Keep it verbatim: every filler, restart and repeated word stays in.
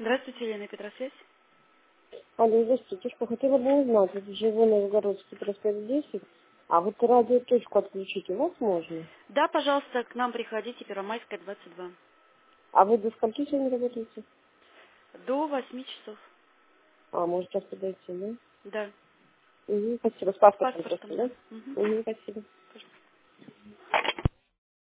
Здравствуйте, Елена, Петросвязь. Алло, здравствуйте. Что хотела бы узнать, вот живу на Новгородской проспект десять, а вот радиоточку отключить у вас можно? Да, пожалуйста, к нам приходите, Первомайская, двадцать два. А вы до скольки сегодня работаете? До восьми часов. А, может, сейчас подойти, да? Да. Угу, спасибо. С С паспортом просто, паспортом, да? да. Мгм. Угу, спасибо.